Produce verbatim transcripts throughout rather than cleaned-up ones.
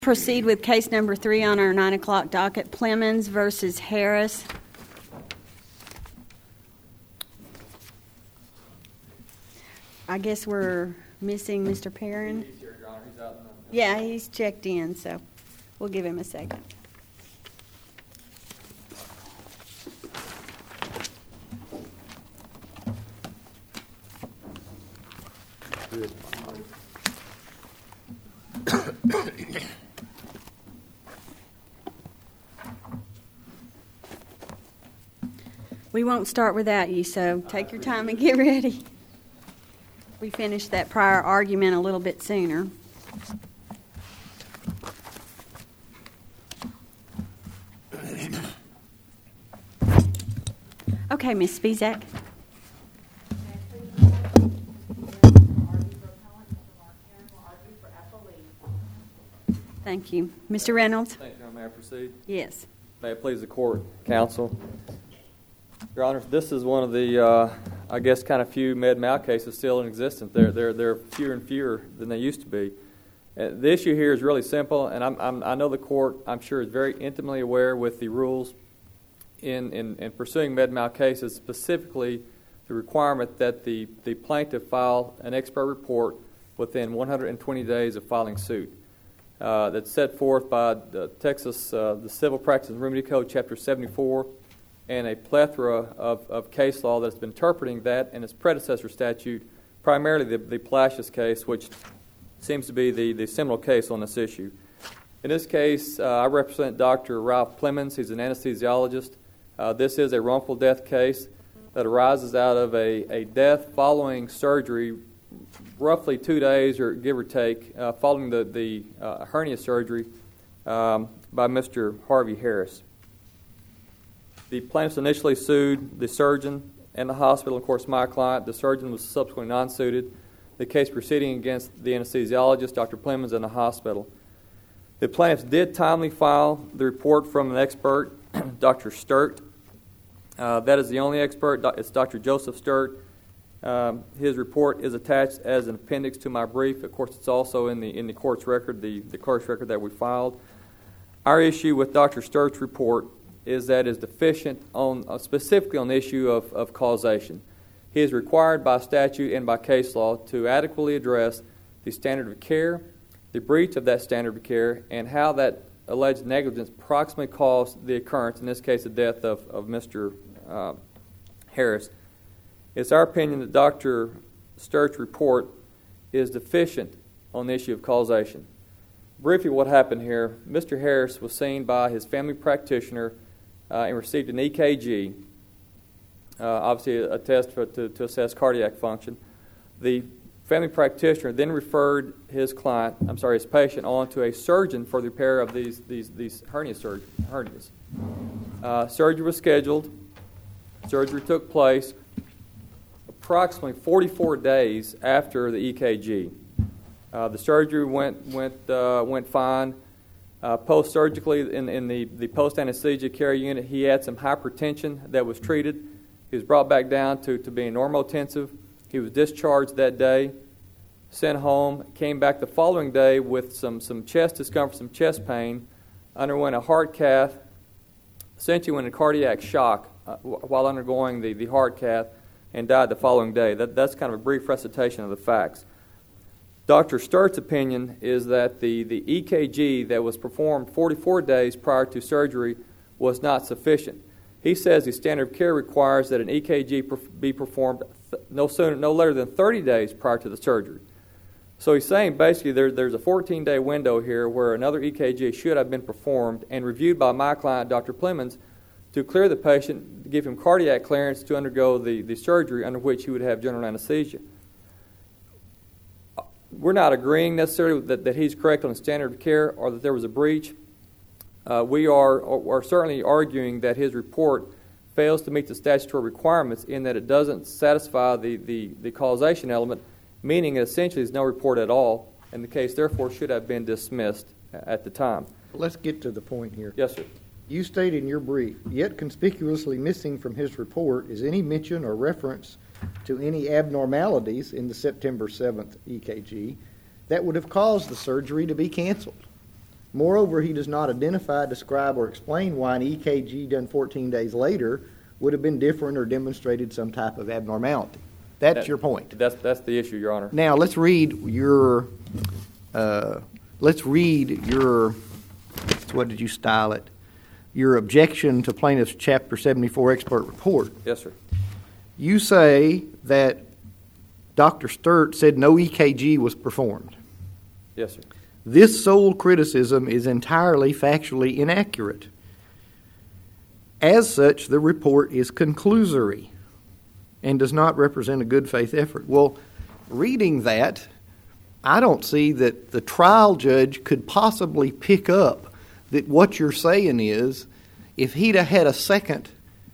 Proceed with case number three on our nine o'clock docket, Plemons versus Harris. I guess we're missing Mister Perrin. He's here, Your Honor. He's out in the... Yeah, he's checked in, so we'll give him a second. Good. We won't start without you, so take your time and get ready. We finished that prior argument a little bit sooner. Okay, Miz Spizak. Thank you. Mister Reynolds? Thank you, Your Honor. May I proceed? Yes. May it please the court, counsel. Your Honor, this is one of the, uh, I guess, kind of few med-mal cases still in existence. They're, they're, they're fewer and fewer than they used to be. Uh, the issue here is really simple, and I'm, I'm, I know the court, I'm sure, is very intimately aware with the rules in, in, in pursuing med-mal cases, specifically the requirement that the, the plaintiff file an expert report within one hundred twenty days of filing suit. Uh, that's set forth by the Texas, uh, the Civil Practice and Remedy Code, Chapter seventy-four, and a plethora of, of case law that's been interpreting that and its predecessor statute, primarily the, the Palacios case, which seems to be the, the seminal case on this issue. In this case, uh, I represent Doctor Ralph Plemons. He's an anesthesiologist. Uh, this is a wrongful death case that arises out of a, a death following surgery, roughly two days, or give or take, uh, following the, the uh, hernia surgery um, by Mister Harvey Harris. The plaintiffs initially sued the surgeon and the hospital. Of course, my client, the surgeon, was subsequently non-suited. The case proceeding against the anesthesiologist, Doctor Plemons, and the hospital. The plaintiffs did timely file the report from an expert, Doctor Sturt. Uh, that is the only expert. It's Doctor Joseph Sturt. Um, his report is attached as an appendix to my brief. Of course, it's also in the in the court's record, the, the clerk's record that we filed. Our issue with Doctor Sturt's report is that it is deficient on uh, specifically on the issue of, of causation. He is required by statute and by case law to adequately address the standard of care, the breach of that standard of care, and how that alleged negligence proximately caused the occurrence, in this case the death of, of Mister Uh, Harris. It's our opinion that Doctor Sturt's report is deficient on the issue of causation. Briefly, what happened here, Mister Harris was seen by his family practitioner uh, and received an E K G, uh, obviously a, a test for, to, to assess cardiac function. The family practitioner then referred his client, I'm sorry, his patient, on to a surgeon for the repair of these these, these hernia surg- hernias. Uh, surgery was scheduled. Surgery took place approximately forty-four days after the E K G. Uh, the surgery went went uh, went fine. Uh, post-surgically, in, in the, the post-anesthesia care unit, he had some hypertension that was treated. He was brought back down to, to being normotensive. He was discharged that day, sent home, came back the following day with some, some chest discomfort, some chest pain, underwent a heart cath, essentially went into cardiac shock uh, while undergoing the, the heart cath, and died the following day. That, that's kind of a brief recitation of the facts. Doctor Sturt's opinion is that the, the E K G that was performed forty-four days prior to surgery was not sufficient. He says the standard of care requires that an E K G perf- be performed th- no sooner, no later than thirty days prior to the surgery. So he's saying basically there, there's a fourteen-day window here where another E K G should have been performed and reviewed by my client, Doctor Plemons, to clear the patient, give him cardiac clearance to undergo the, the surgery under which he would have general anesthesia. We're not agreeing necessarily that, that he's correct on the standard of care or that there was a breach. Uh, we are, are certainly arguing that his report fails to meet the statutory requirements in that it doesn't satisfy the, the, the causation element, meaning essentially there's no report at all, and the case therefore should have been dismissed at the time. Let's get to the point here. Yes, sir. You state in your brief, yet conspicuously missing from his report is any mention or reference to any abnormalities in the September seventh E K G that would have caused the surgery to be canceled. Moreover, he does not identify, describe, or explain why an E K G done fourteen days later would have been different or demonstrated some type of abnormality. That's That- your point. That's, that's the issue, Your Honor. Now, let's read your, uh, let's read your, what did you style it? Your objection to plaintiff's Chapter seventy-four expert report. Yes, sir. You say that Doctor Sturt said no E K G was performed. Yes, sir. This sole criticism is entirely factually inaccurate. As such, the report is conclusory and does not represent a good faith effort. Well, reading that, I don't see that the trial judge could possibly pick up that what you're saying is if he'd have had a second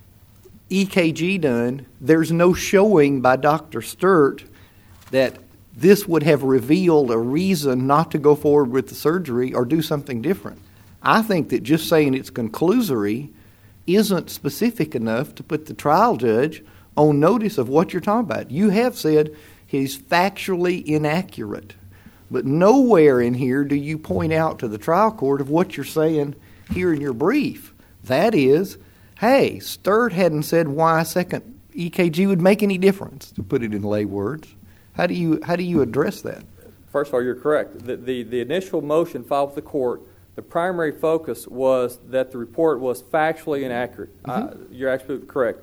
E K G done, there's no showing by Doctor Sturt that this would have revealed a reason not to go forward with the surgery or do something different. I think that just saying it's conclusory isn't specific enough to put the trial judge on notice of what you're talking about. You have said he's factually inaccurate, but nowhere in here do you point out to the trial court of what you're saying here in your brief. That is, hey, Sturt hadn't said why a second E K G would make any difference, to put it in lay words. How do you how do you address that? First of all, you're correct. The, the, the initial motion filed with the court, the primary focus was that the report was factually inaccurate. Mm-hmm. Uh, you're absolutely correct.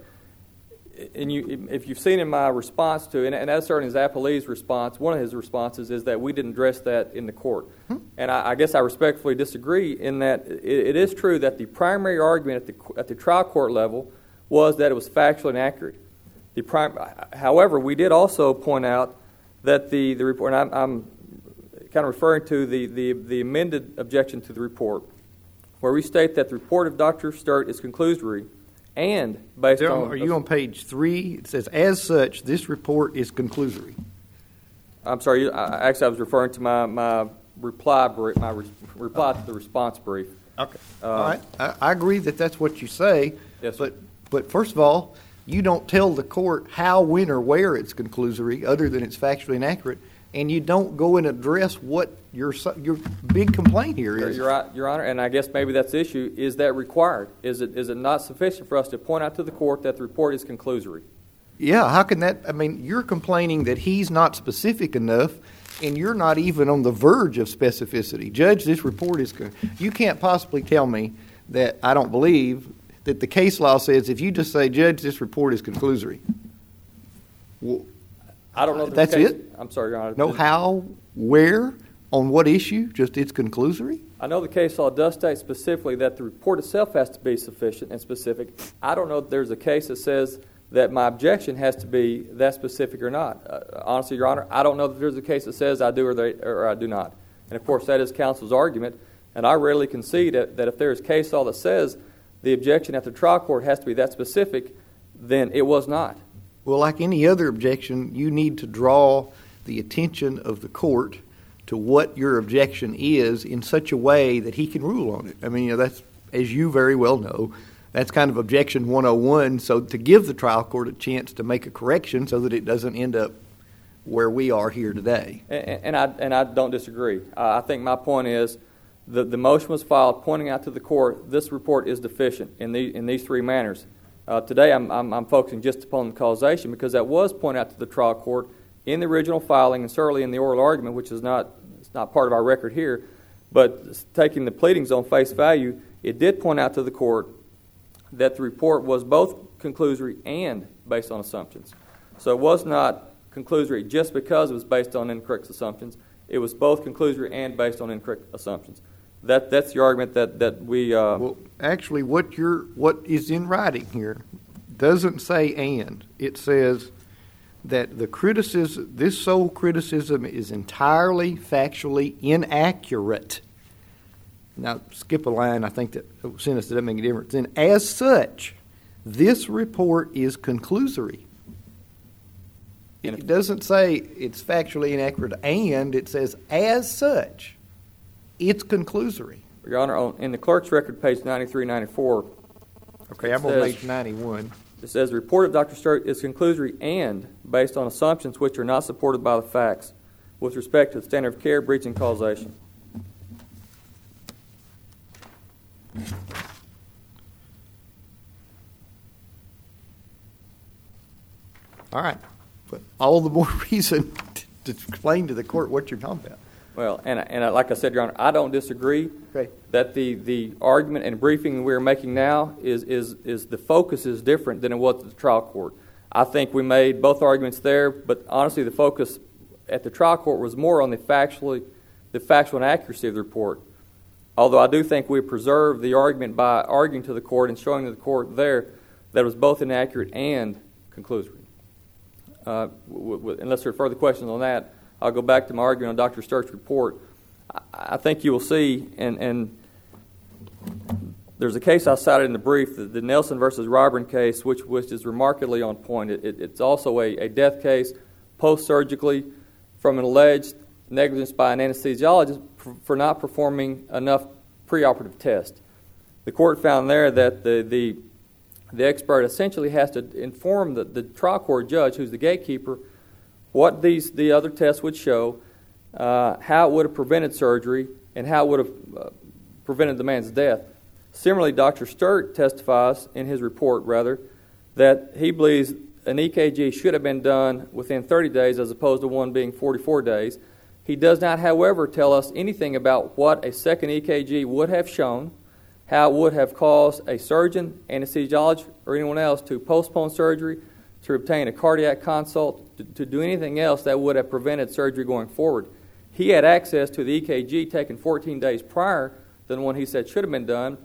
And you, if you've seen in my response to, and, and that's certainly Zappalee's response, one of his responses is that we didn't address that in the court. Hmm. And I, I guess I respectfully disagree in that it, it is true that the primary argument at the, at the trial court level was that it was factually inaccurate. The prim, however, we did also point out that the, the report, and I'm, I'm kind of referring to the, the, the amended objection to the report, where we state that the report of Doctor Sturt is conclusory, and based there, on... Are you on page three? It says, as such, this report is conclusory. I'm sorry, I, actually I was referring to my, my reply brief, my re, reply to the response brief. Okay. Uh, all right. I, I agree that that's what you say. Yes, but, but first of all, you don't tell the court how, when, or where it's conclusory, other than it's factually inaccurate, and you don't go and address what your your big complaint here is. Your, your, Your Honor, and I guess maybe that's the issue. Is that required? Is it is it not sufficient for us to point out to the court that the report is conclusory? Yeah, how can that, I mean, you're complaining that he's not specific enough, and you're not even on the verge of specificity. Judge, this report is, you can't possibly tell me that I don't believe that the case law says if you just say, Judge, this report is conclusory. Well, I don't know. If that's case, it? I'm sorry, Your Honor. No how, where, on what issue, just it's conclusory? I know the case law does state specifically that the report itself has to be sufficient and specific. I don't know if there's a case that says that my objection has to be that specific or not. Uh, honestly, Your Honor, I don't know that there's a case that says I do or, they, or I do not. And, of course, that is counsel's argument. And I rarely concede that, that if there is case law that says the objection at the trial court has to be that specific, then it was not. Well, like any other objection, you need to draw the attention of the court to what your objection is in such a way that he can rule on it. I mean, you know, that's, as you very well know, that's kind of objection one oh one, so to give the trial court a chance to make a correction so that it doesn't end up where we are here today. And, and, I, and I don't disagree. Uh, I think my point is the, the motion was filed pointing out to the court this report is deficient in, the, in these three manners. Uh, today I'm, I'm, I'm focusing just upon the causation because that was pointed out to the trial court in the original filing and certainly in the oral argument, which is not, it's not part of our record here. But taking the pleadings on face value, it did point out to the court that the report was both conclusory and based on assumptions. So it was not conclusory just because it was based on incorrect assumptions. It was both conclusory and based on incorrect assumptions. That that's the argument that that we. Uh, well, actually, what you're what is in writing here doesn't say and. It says that the criticism, this sole criticism, is entirely factually inaccurate. Now, skip a line. I think that sentence doesn't make a difference. And as such, this report is conclusory. It doesn't say it's factually inaccurate and. It says as such. It's conclusory. Your Honor, on, in the clerk's record, page ninety-three, ninety-four. Okay, I'm says, on page ninety-one. It says the report of Doctor Sturt is conclusory and based on assumptions which are not supported by the facts with respect to the standard of care, breach, and causation. All right. But all the more reason to explain to the court what you're talking about. Well, and, and like I said, Your Honor, I don't disagree Okay. that the, the argument and briefing we're making now is, is, is the focus is different than it was at the trial court. I think we made both arguments there, but honestly the focus at the trial court was more on the factually, the factual inaccuracy of the report. Although I do think we preserved the argument by arguing to the court and showing to the court there that it was both inaccurate and conclusory. Uh, w- w- unless there are further questions on that, I'll go back to my argument on Doctor Sturt's report. I, I think you will see, and, and there's a case I cited in the brief, the, the Nelson versus Ryburn case, which, which is remarkably on point. It, it, it's also a, a death case post-surgically from an alleged negligence by an anesthesiologist for, for not performing enough preoperative tests. The court found there that the, the The expert essentially has to inform the, the trial court judge, who's the gatekeeper, what these the other tests would show, uh, how it would have prevented surgery, and how it would have uh, prevented the man's death. Similarly, Doctor Sturt testifies in his report, rather, that he believes an E K G should have been done within thirty days as opposed to one being forty-four days. He does not, however, tell us anything about what a second E K G would have shown, how it would have caused a surgeon, anesthesiologist, or anyone else to postpone surgery, to obtain a cardiac consult, to, to do anything else that would have prevented surgery going forward. He had access to the E K G taken fourteen days prior than the one he said should have been done,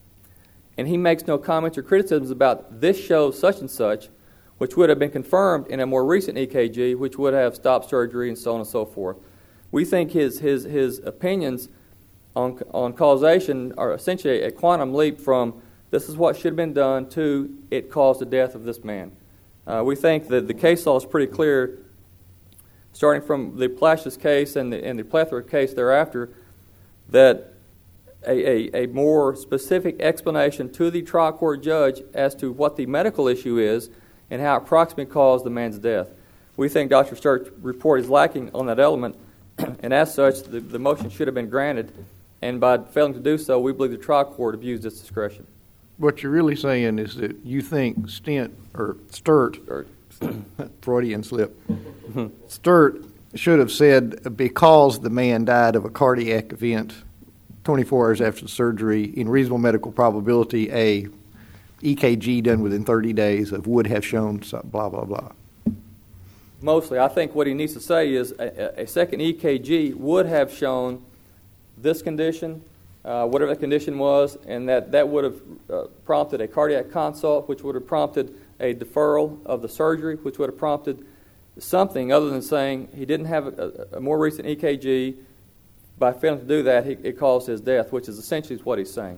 and he makes no comments or criticisms about this shows such and such, which would have been confirmed in a more recent E K G, which would have stopped surgery and so on and so forth. We think his his his opinions on on causation are essentially a quantum leap from this is what should have been done to it caused the death of this man. Uh, we think that the case law is pretty clear, starting from the Plashes case and the, and the plethora case thereafter, that a, a, a more specific explanation to the trial court judge as to what the medical issue is and how it approximately caused the man's death. We think Doctor Sturt's report is lacking on that element, and as such, the, the motion should have been granted, and by failing to do so, we believe the trial court abused its discretion. What you're really saying is that you think Stent or Sturt, Sturt. Freudian slip, Sturt should have said because the man died of a cardiac event twenty-four hours after the surgery, in reasonable medical probability, a E K G done within thirty days of would have shown some blah, blah, blah. Mostly. I think what he needs to say is a, a second E K G would have shown this condition, uh, whatever the condition was, and that, that would have uh, prompted a cardiac consult, which would have prompted a deferral of the surgery, which would have prompted something other than saying he didn't have a, a more recent E K G. By failing to do that, he, it caused his death, which is essentially what he's saying.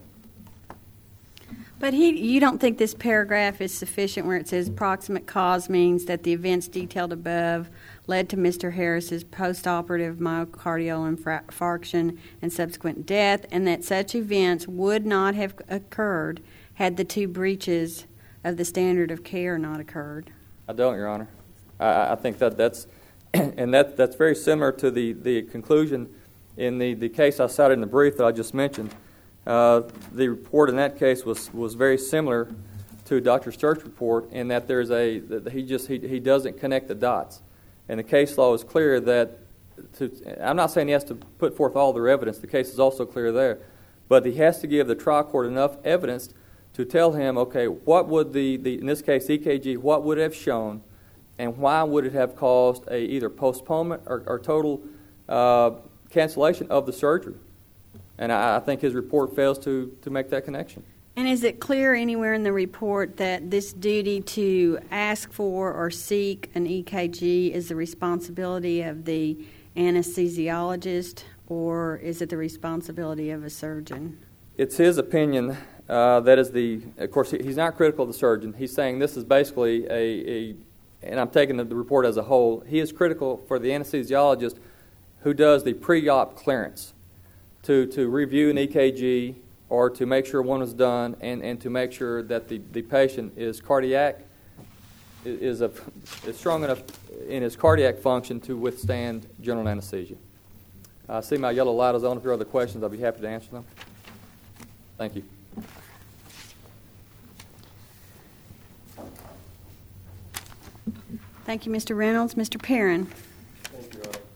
But he, you don't think this paragraph is sufficient where it says proximate cause means that the events detailed above led to Mister Harris's postoperative myocardial infarction and subsequent death, and that such events would not have occurred had the two breaches of the standard of care not occurred? I don't, Your Honor. I, I think that that's, and that that's very similar to the, the conclusion in the, the case I cited in the brief that I just mentioned. Uh, the report in that case was, was very similar to Doctor Sturt's report in that there's a that he just he, he doesn't connect the dots, and the case law is clear that to, I'm not saying he has to put forth all their evidence. The case is also clear there, but he has to give the trial court enough evidence to tell him, okay, what would the, the in this case E K G, what would it have shown, and why would it have caused a either postponement or, or total uh, cancellation of the surgery. And I, I think his report fails to, to make that connection. And is it clear anywhere in the report that this duty to ask for or seek an E K G is the responsibility of the anesthesiologist, or is it the responsibility of a surgeon? It's his opinion uh, that is the, of course, he's not critical of the surgeon. He's saying this is basically a, a and I'm taking the, the report as a whole, he is critical for the anesthesiologist who does the pre-op clearance to, to review an E K G or to make sure one is done and, and to make sure that the, the patient is cardiac, is, a, is strong enough in his cardiac function to withstand general anesthesia. I see my yellow light is on. If there are other questions, I'll be happy to answer them. Thank you. Thank you, Mister Reynolds. Mister Perrin. Thank you, Your Honor.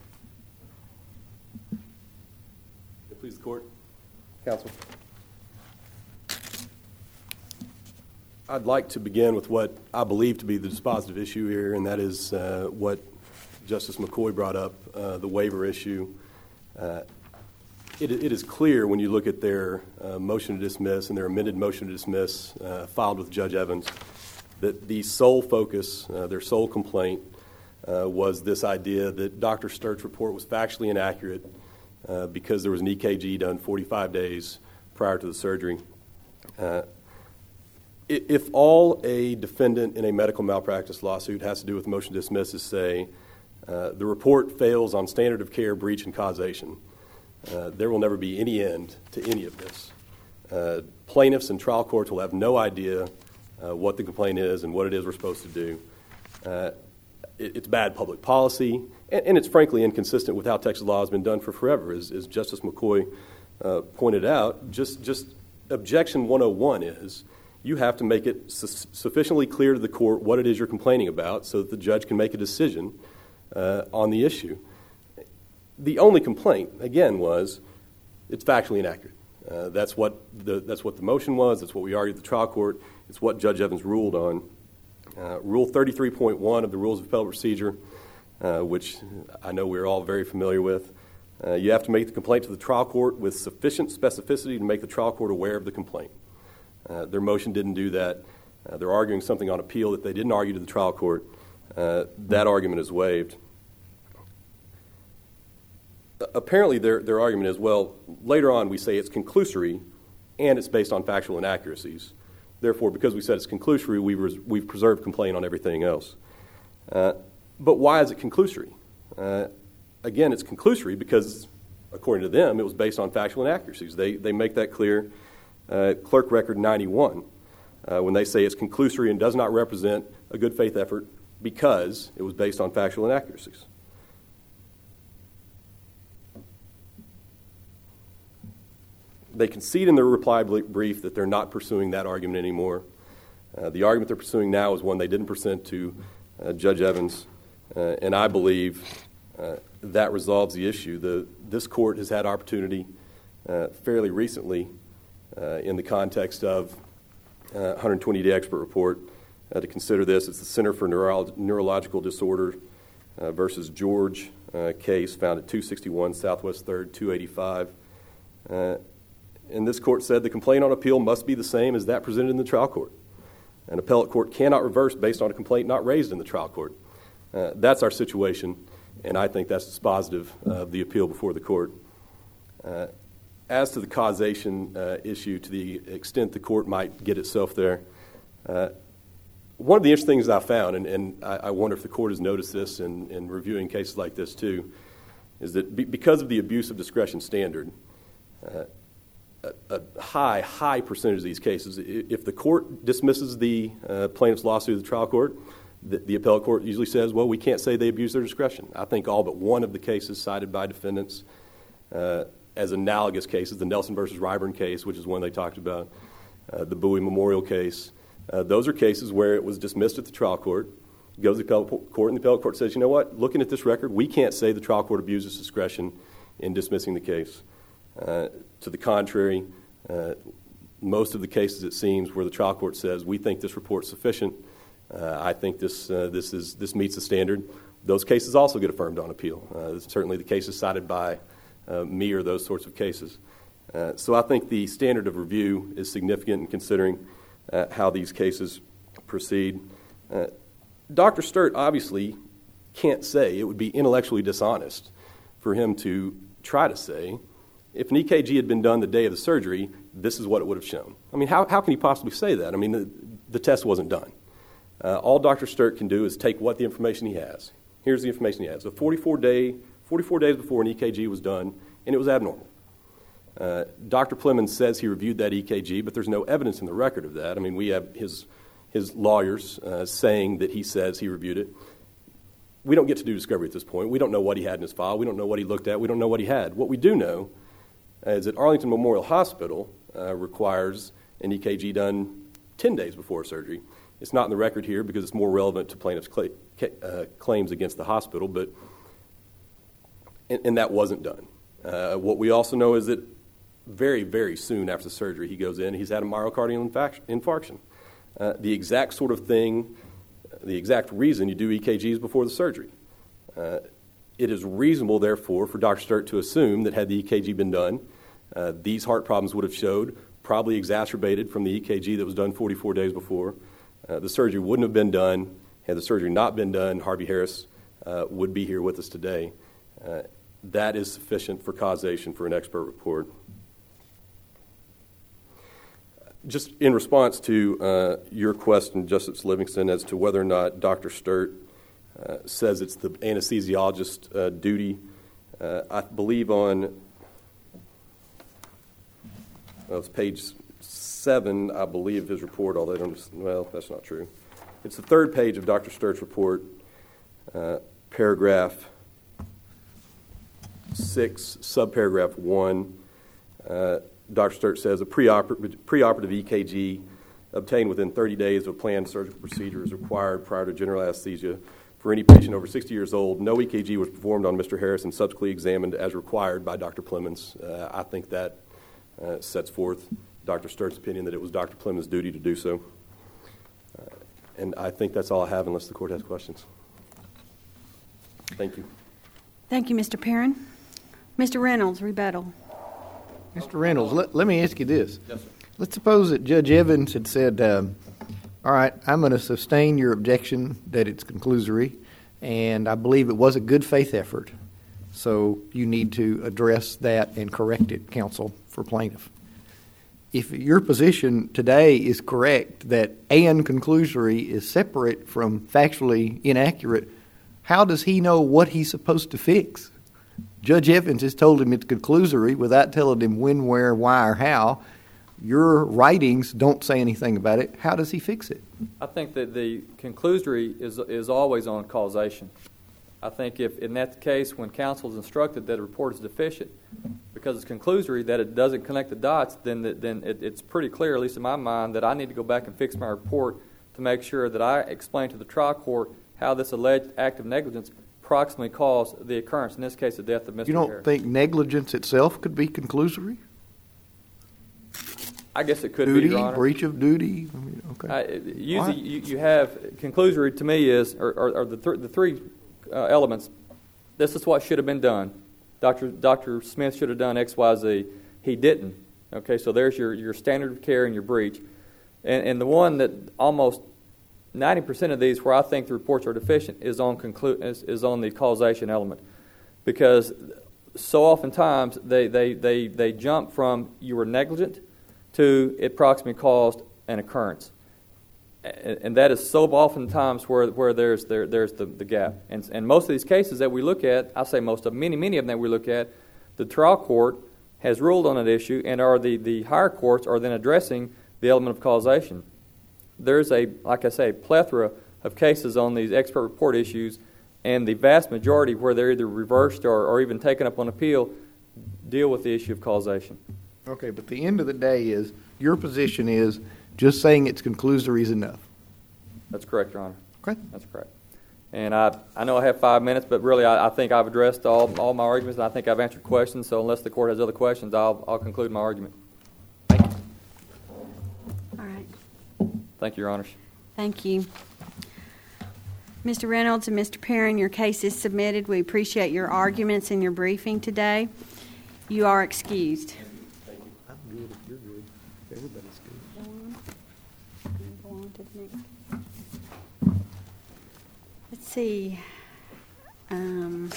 Please, the court. Counsel. I'd like to begin with what I believe to be the dispositive issue here, and that is uh, what Justice McCoy brought up, uh, the waiver issue. Uh, it, it is clear when you look at their uh, motion to dismiss and their amended motion to dismiss uh, filed with Judge Evans that the sole focus, uh, their sole complaint, uh, was this idea that Doctor Sturt's report was factually inaccurate uh, because there was an E K G done forty-five days prior to the surgery. Uh, If all a defendant in a medical malpractice lawsuit has to do with motion to dismiss is say uh, the report fails on standard of care, breach, and causation, uh, there will never be any end to any of this. Uh, plaintiffs and trial courts will have no idea uh, what the complaint is and what it is we're supposed to do. Uh, it, it's bad public policy, and, and it's frankly inconsistent with how Texas law has been done for forever. As, as Justice McCoy uh, pointed out, just, just objection one oh one is you have to make it su- sufficiently clear to the court what it is you're complaining about so that the judge can make a decision uh, on the issue. The only complaint, again, was it's factually inaccurate. Uh, that's what the that's what the motion was. That's what we argued at the trial court. It's what Judge Evans ruled on. Uh, Rule thirty-three point one of the Rules of Appellate Procedure, uh, which I know we're all very familiar with, uh, you have to make the complaint to the trial court with sufficient specificity to make the trial court aware of the complaint. Uh, their motion didn't do that. Uh, they're arguing something on appeal that they didn't argue to the trial court. Uh, that argument is waived. Uh, apparently, their, their argument is, well, later on we say it's conclusory and it's based on factual inaccuracies. Therefore, because we said it's conclusory, we res- we've preserved complaint on everything else. Uh, but why is it conclusory? Uh, again, it's conclusory because, according to them, it was based on factual inaccuracies. They, they make that clear. Uh, Clerk Record ninety-one, uh, when they say it's conclusory and does not represent a good faith effort because it was based on factual inaccuracies. They concede in their reply brief that they're not pursuing that argument anymore. Uh, the argument they're pursuing now is one they didn't present to uh, Judge Evans, uh, and I believe uh, that resolves the issue. The, this court has had opportunity uh, fairly recently Uh, in the context of uh, one hundred twenty day expert report uh, to consider this. It's the Center for Neuro- Neurological Disorder uh, versus George uh, case found at two sixty-one Southwest third, two eighty-five. Uh, and this court said the complaint on appeal must be the same as that presented in the trial court. An appellate court cannot reverse based on a complaint not raised in the trial court. Uh, that's our situation, and I think that's dispositive of the appeal before the court. Uh, As to the causation uh, issue, to the extent the court might get itself there, uh, one of the interesting things I found, and, and I, I wonder if the court has noticed this in, in reviewing cases like this too, is that be, because of the abuse of discretion standard, uh, a, a high, high percentage of these cases, if the court dismisses the uh, plaintiff's lawsuit at the trial court, the, the appellate court usually says, well, we can't say they abused their discretion. I think all but one of the cases cited by defendants uh, as analogous cases, the Nelson versus Ryburn case, which is one they talked about, uh, the Bowie Memorial case. Uh, those are cases where it was dismissed at the trial court, goes to the appellate court, and the appellate court says, you know what, looking at this record, we can't say the trial court abused its discretion in dismissing the case. Uh, to the contrary, uh, most of the cases, it seems, where the trial court says, we think this report's sufficient, uh, I think this, uh, this, is, this meets the standard, those cases also get affirmed on appeal. Uh, certainly the cases cited by Uh, me or those sorts of cases. Uh, so I think the standard of review is significant in considering uh, how these cases proceed. Uh, Doctor Sturt obviously can't say, it would be intellectually dishonest for him to try to say, if an E K G had been done the day of the surgery, this is what it would have shown. I mean, how, how can he possibly say that? I mean, the, the test wasn't done. Uh, all Doctor Sturt can do is take what the information he has. Here's the information he has. A forty-four day forty-four days before an E K G was done, and it was abnormal. Uh, Doctor Plemons says he reviewed that E K G, but there's no evidence in the record of that. I mean, we have his his lawyers uh, saying that he says he reviewed it. We don't get to do discovery at this point. We don't know what he had in his file. We don't know what he looked at. We don't know what he had. What we do know is that Arlington Memorial Hospital uh, requires an E K G done ten days before surgery. It's not in the record here because it's more relevant to plaintiff's cl- uh, claims against the hospital, but and, and that wasn't done. Uh, what we also know is that very, very soon after the surgery, he goes in, he's had a myocardial infact- infarction. Uh, the exact sort of thing, the exact reason you do E K Gs before the surgery. Uh, it is reasonable, therefore, for Doctor Sturt to assume that had the E K G been done, uh, these heart problems would have showed, probably exacerbated from the E K G that was done forty-four days before. Uh, the surgery wouldn't have been done. Had the surgery not been done, Harvey Harris uh, would be here with us today. Uh, that is sufficient for causation for an expert report. Just in response to uh, your question, Justice Livingston, as to whether or not Doctor Sturt uh, says it's the anesthesiologist's uh, duty, uh, I believe on well, it's page seven, I believe, of his report, although I don't, well, that's not true. It's the third page of Doctor Sturt's report, uh, paragraph six, subparagraph one. Uh, Doctor Sturt says a preoper- preoperative E K G obtained within thirty days of a planned surgical procedure is required prior to general anesthesia for any patient over sixty years old. No E K G was performed on Mister Harris and subsequently examined as required by Doctor Plemons. Uh, I think that uh, sets forth Doctor Sturt's opinion that it was Doctor Plemons' duty to do so. Uh, and I think that's all I have unless the court has questions. Thank you. Thank you, Mister Perrin. Mister Reynolds, rebuttal. Mister Reynolds, let, let me ask you this. Yes, sir. Let's suppose that Judge Evans had said, um, all right, I'm going to sustain your objection that it's conclusory, and I believe it was a good faith effort. So you need to address that and correct it, counsel, for plaintiff. If your position today is correct that and conclusory is separate from factually inaccurate, how does he know what he's supposed to fix? Judge Evans has told him it's conclusory without telling him when, where, why, or how. Your writings don't say anything about it. How does he fix it? I think that the conclusory is is always on causation. I think if in that case, when counsel is instructed that a report is deficient because it's conclusory, that it doesn't connect the dots, then the, then it, it's pretty clear, at least in my mind, that I need to go back and fix my report to make sure that I explain to the trial court how this alleged act of negligence approximately caused the occurrence, in this case, the death of Mister You don't Harris. think negligence itself could be conclusory? I guess it could Duty, be, Your Honor. breach of duty? I mean, okay. Uh, usually, you, you have conclusory to me is or, or, or the th- the three uh, elements. This is what should have been done. Doctor Doctor Smith should have done X, Y, Z. He didn't. Okay, so there's your, your standard of care and your breach, and and the one that almost ninety percent of these where I think the reports are deficient is on conclu- is, is on the causation element, because so oftentimes they they they they jump from you were negligent to it approximately caused an occurrence. And, and that is so oftentimes where where there's there there's the, the gap. And and most of these cases that we look at, I say most of many, many of them that we look at, the trial court has ruled on an issue, and are the, the higher courts are then addressing the element of causation. There's a, like I say, plethora of cases on these expert report issues, and the vast majority where they're either reversed or, or even taken up on appeal deal with the issue of causation. Okay, but the end of the day is, your position is just saying it's conclusory is enough. That's correct, Your Honor. Okay. That's correct. And I I know I have five minutes, but really I, I think I've addressed all, all my arguments, and I think I've answered questions, so unless the court has other questions, I'll, I'll conclude my argument. Thank you. All right. Thank you, Your Honors. Thank you. Mister Reynolds and Mister Perrin, your case is submitted. We appreciate your arguments and your briefing today. You are excused. I'm good if you're good. Everybody's good. Go on to the next. Let's see. Um,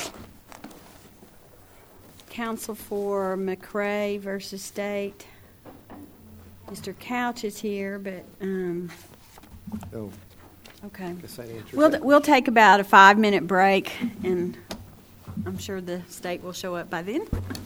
counsel for McRae versus State. Mister Couch is here, but um, Oh, okay. guess that answers We'll that. we'll take about a five minute break, and I'm sure the state will show up by then.